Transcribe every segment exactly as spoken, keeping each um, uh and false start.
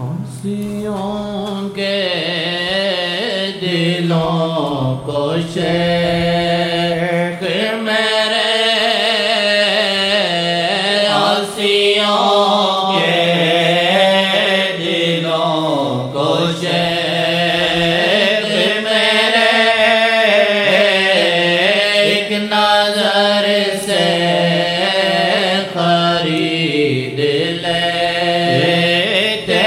حسیوں کے دلوں کو شیخ میرے حسیوں کے دلوں کو شیخ میرے ایک نظر سے خرید لیتے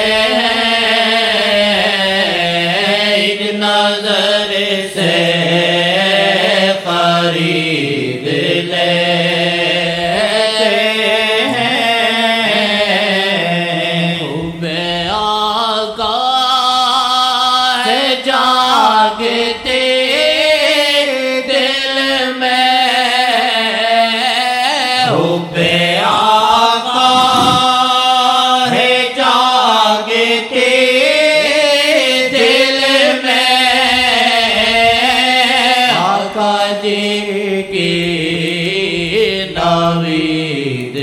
ایک نظر سے خرید لیتے خوب آقا ہے جاگتے دل میں خوب آقا ہے جاگتے دل میں آقا جی کی نوید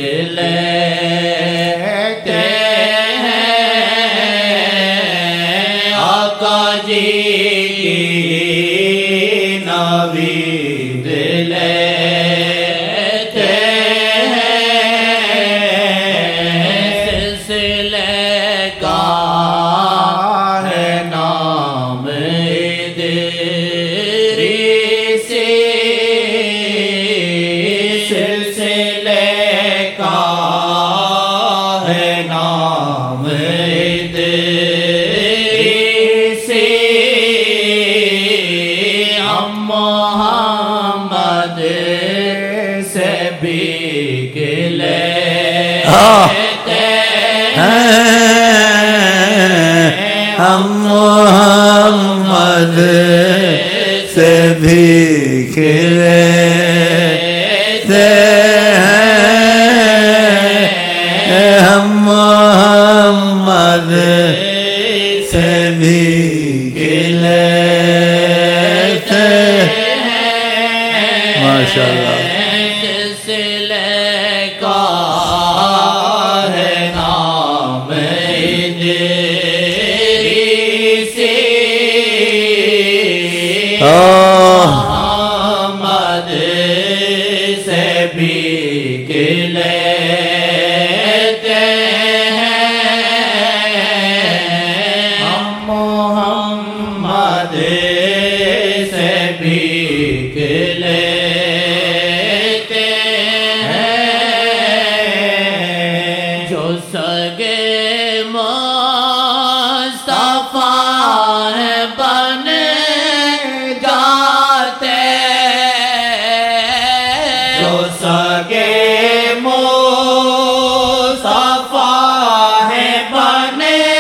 لیتے ہیں آقا جی کی نوید لیتے ہیں سلسلے کا ہے نام ادریسی سلسلے کا ہے نام ادریسی ہم محمد سے بھیگ لیتے ہم محمد سے بھیک لیتے ہیں ہم محمد سے بھیک لیتے ہیں ماشاءاللہ سلسلے کا ہے نام ادریسی محمد سے بھیگ لیتے ہیں ہم محمد سے بھیگ لیتے ہیں جو سگے مصطفیٰ بن جاتے جو سگے مصطفیٰ بن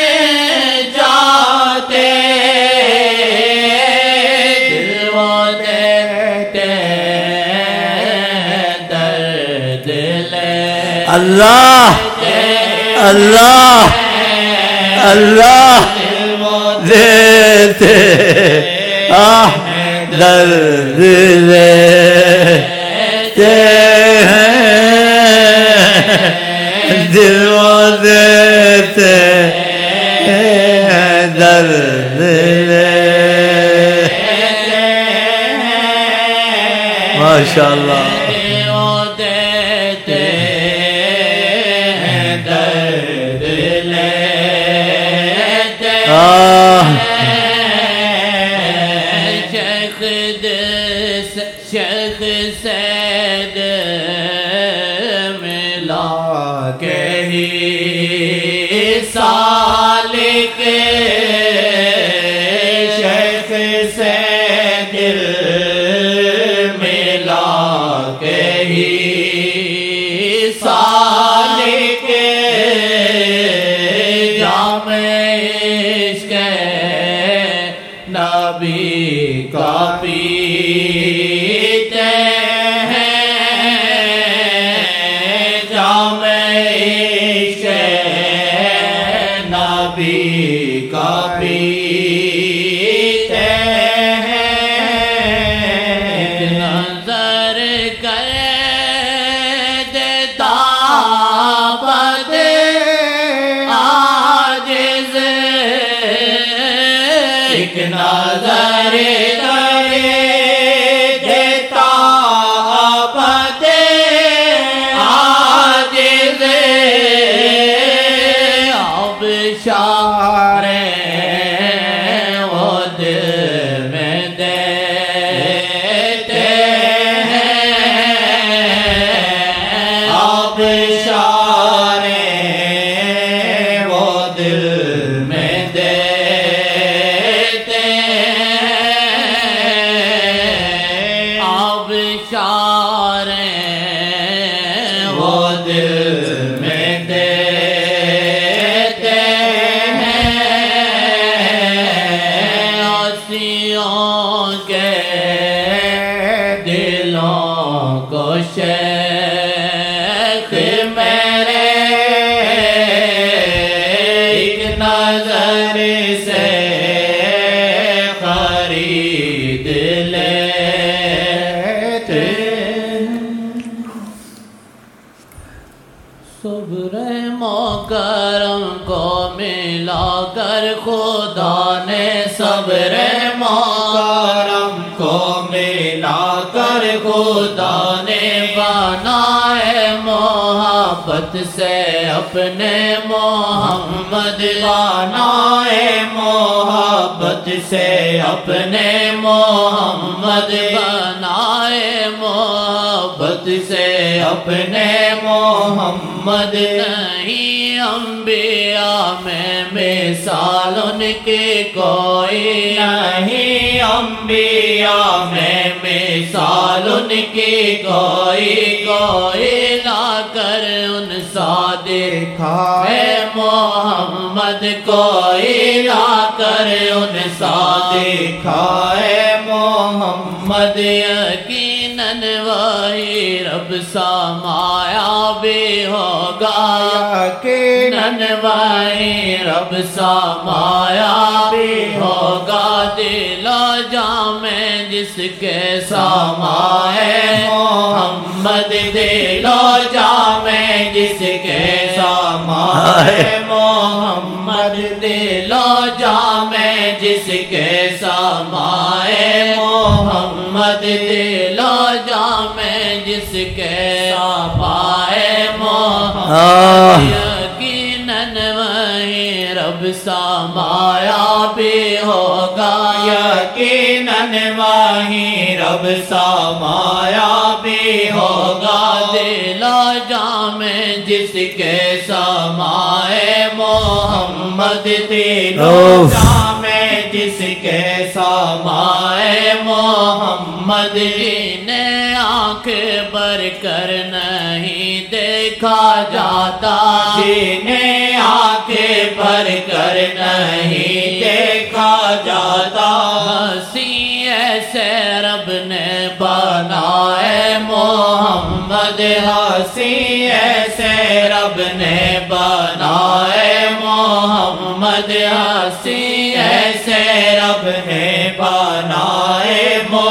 جاتے دل وہ دیتے درد لے اللہ اللہ اللہ دیتے آہ درد لیتے ہیں دل وہ دیتے ہیں درد لیتے ہیں ماشاءاللہ دیتے ہیں درد لیتے آہ شیخ دس شیخ سید ملا کے ہی سالک شیخ سید ملا کے ہی سالک جام عشق نبی کا پیتے ہیں جام عشق نبی کا پیتے ہیں نظر کرے دیتا بد آج ایک نظر کرے دیتا عبد عاجز آبشار وہ دل میں دیتے ہیں آبشار وہ دل میں دیتے ہیں آبشار وہ دل میں دیتے ہیں آسیوں کے دلوں کو شیخ میرے ایک نظر سے خرید لیتے صبر مکرم کو ملا کر خدا نے صبر مکرم کو ملا کر خدا نے بنائے محبت سے اپنے محمد بنائے محبت سے اپنے محمد بنائے محبت سے اپنے محمد نہیں انبیاء میں مثال ان کی کوئی نہیں انبیاء میں مثال ان کی کوئی کوئی لا کر ان سا دکھائے محمد کوئی لا کر ان سا دکھائے محمد یقیناً وہی رب سامایا بھی ہوگا یقیناً وہی رب سامایا بھی ہوگا دل و جاں میں جس کے سامائے محمد دل و جاں میں جس کے سامائے محمد دل و جاں میں جس کے سامائے محمد دل و جاں میں جس کے سامائے محمد یقیناً وہی رب سامایا بھی ہوگا یقیناً وہی رب سامایا بھی ہوگا دل و جاں میں جس کے سامائے محمد دل و جاں میں جس کے سامائے محمد جنہیں آنکھ بر کر نہیں دیکھا جاتا جنہیں آنکھ بر کر نہیں دیکھا جاتا ہنسی ایسے رب نے بنائے محمد ہنسی ایسے رب نے بنائے محمد ہنسی ایسے رب نے بنائے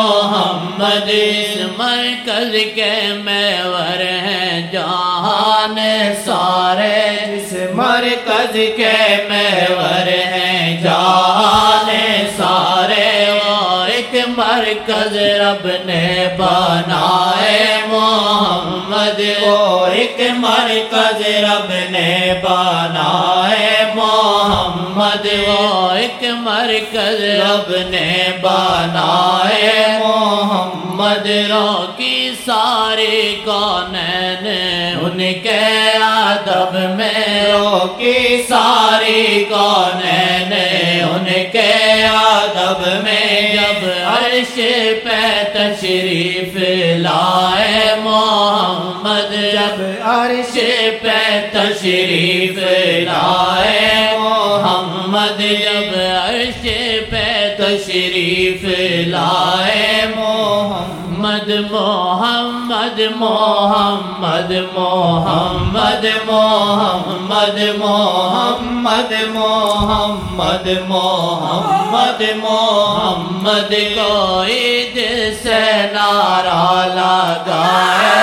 محمد اس مرکز کے محور ہیں جہان سارے جس مرکز کے محور ہیں جہان سارے وہ ایک مرکز رب نے بنائے محمد وہ ایک مرکز رب نے بنائے محمد وہ ایک مرکز رب نے بنائے محمد روکی ساری کونین ان کے ادب میں روکی ساری کونین ان کے ادب میں جب عرش پہ تشریف لائے محمد جب عرش پہ تشریف لائے محمد جب عرش پہ تشریف لائے محمد محمد محمد محمد محمد محمد محمد محمد محمد کوئی دل سے نعرہ لگائے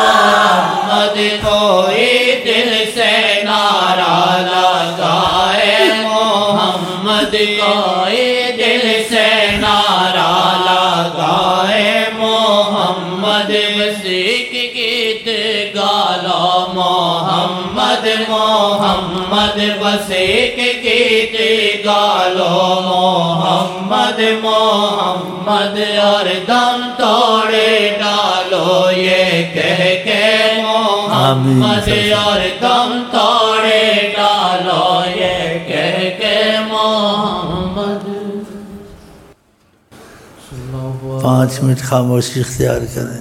محمد کوئی دل سے نعرہ لگائے محمد محمد کوئی دل سے نعرہ لگائے محمد وسیق گیت گالو محمد محمد وسیق گیت گالو محمد محمد اور دم توڑے ڈالو یہ کہہ کے محمد اور دم توڑے ڈالو یہ کہہ کے محمد. پانچ منٹ خاموشی اختیار کریں.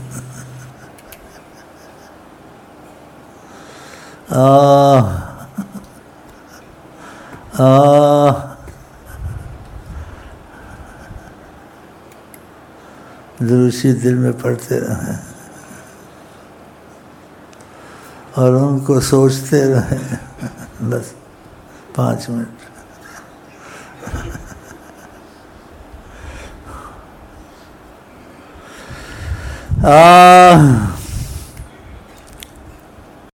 آہ آہ دروشی دل میں پڑھتے رہیں اور ان کو سوچتے رہیں. بس پانچ منٹ. آہ